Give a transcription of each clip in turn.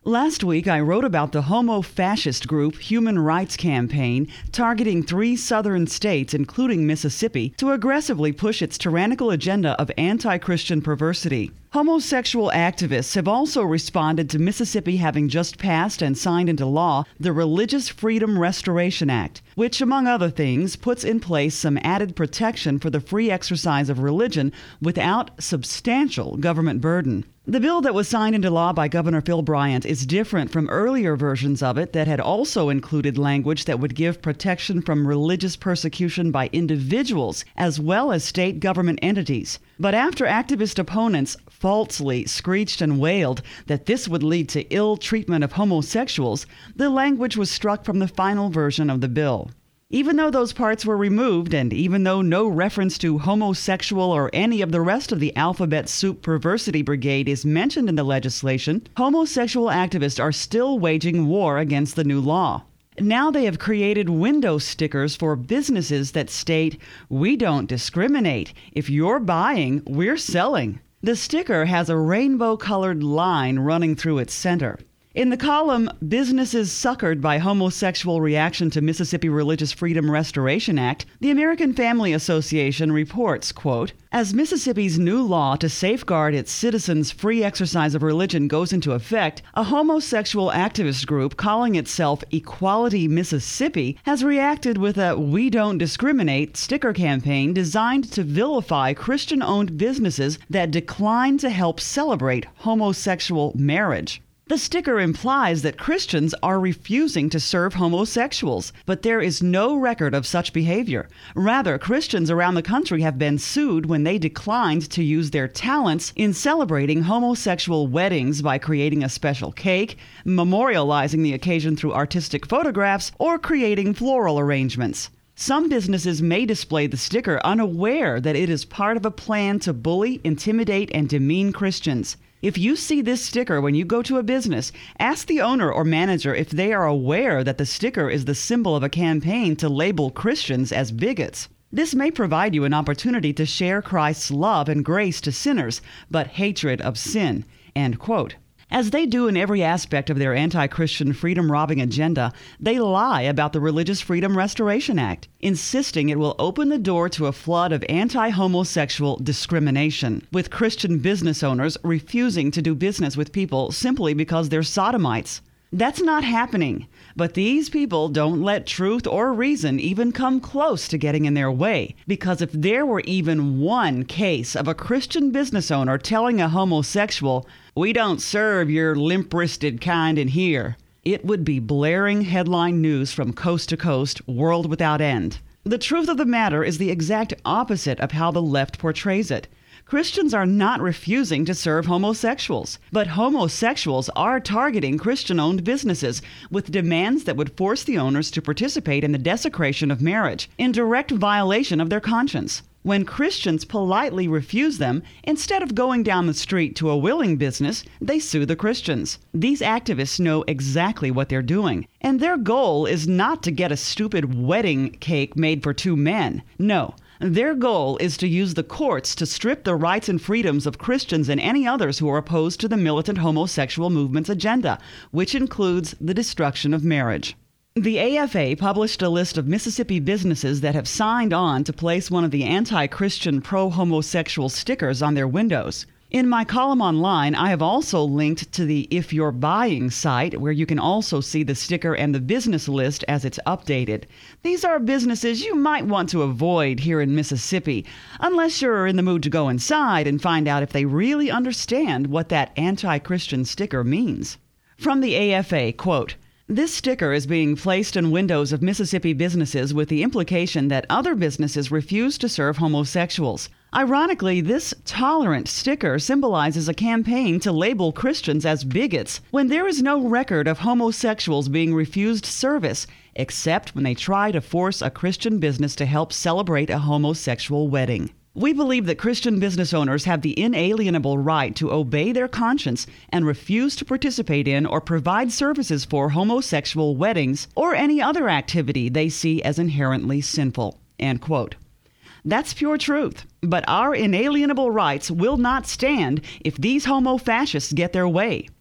Last week, I wrote about the homo-fascist group Human Rights Campaign targeting 3 southern states, including Mississippi, to aggressively push its tyrannical agenda of anti-Christian perversity. Homosexual activists have also responded to Mississippi having just passed and signed into law the Religious Freedom Restoration Act, which, among other things, puts in place some added protection for the free exercise of religion without substantial government burden. The bill that was signed into law by Governor Phil Bryant is different from earlier versions of it that had also included language that would give protection from religious persecution by individuals as well as state government entities. But after activist opponents falsely screeched and wailed that this would lead to ill treatment of homosexuals, the language was struck from the final version of the bill. Even though those parts were removed, and even though no reference to homosexual or any of the rest of the alphabet soup perversity brigade is mentioned in the legislation, homosexual activists are still waging war against the new law. Now they have created window stickers for businesses that state, "We don't discriminate. If you're buying, we're selling." The sticker has a rainbow-colored line running through its center. In the column, Businesses Suckered by Homosexual Reaction to Mississippi Religious Freedom Restoration Act, the American Family Association reports, quote, "As Mississippi's new law to safeguard its citizens' free exercise of religion goes into effect, a homosexual activist group calling itself Equality Mississippi has reacted with a We Don't Discriminate sticker campaign designed to vilify Christian-owned businesses that decline to help celebrate homosexual marriage. The sticker implies that Christians are refusing to serve homosexuals, but there is no record of such behavior. Rather, Christians around the country have been sued when they declined to use their talents in celebrating homosexual weddings by creating a special cake, memorializing the occasion through artistic photographs, or creating floral arrangements. Some businesses may display the sticker unaware that it is part of a plan to bully, intimidate, and demean Christians. If you see this sticker when you go to a business, ask the owner or manager if they are aware that the sticker is the symbol of a campaign to label Christians as bigots. This may provide you an opportunity to share Christ's love and grace to sinners, but hatred of sin." End quote. As they do in every aspect of their anti-Christian freedom-robbing agenda, they lie about the Religious Freedom Restoration Act, insisting it will open the door to a flood of anti-homosexual discrimination, with Christian business owners refusing to do business with people simply because they're sodomites. That's not happening, but these people don't let truth or reason even come close to getting in their way, because if there were even one case of a Christian business owner telling a homosexual, "We don't serve your limp-wristed kind in here," it would be blaring headline news from coast to coast, world without end. The truth of the matter is the exact opposite of how the left portrays it. Christians are not refusing to serve homosexuals, but homosexuals are targeting Christian-owned businesses with demands that would force the owners to participate in the desecration of marriage, in direct violation of their conscience. When Christians politely refuse them, instead of going down the street to a willing business, they sue the Christians. These activists know exactly what they're doing, and their goal is not to get a stupid wedding cake made for 2 men. No. Their goal is to use the courts to strip the rights and freedoms of Christians and any others who are opposed to the militant homosexual movement's agenda, which includes the destruction of marriage. The AFA published a list of Mississippi businesses that have signed on to place one of the anti-Christian pro-homosexual stickers on their windows. In my column online, I have also linked to the If You're Buying site, where you can also see the sticker and the business list as it's updated. These are businesses you might want to avoid here in Mississippi, unless you're in the mood to go inside and find out if they really understand what that anti-Christian sticker means. From the AFA, quote, "This sticker is being placed in windows of Mississippi businesses with the implication that other businesses refuse to serve homosexuals. Ironically, this tolerant sticker symbolizes a campaign to label Christians as bigots when there is no record of homosexuals being refused service, except when they try to force a Christian business to help celebrate a homosexual wedding. We believe that Christian business owners have the inalienable right to obey their conscience and refuse to participate in or provide services for homosexual weddings or any other activity they see as inherently sinful." End quote. That's pure truth. But our inalienable rights will not stand if these homo-fascists get their way.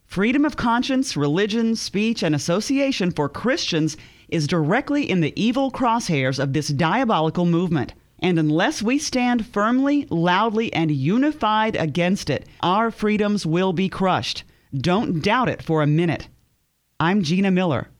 Freedom of conscience, religion, speech, and association for Christians is directly in the evil crosshairs of this diabolical movement. And unless we stand firmly, loudly, and unified against it, our freedoms will be crushed. Don't doubt it for a minute. I'm Gina Miller.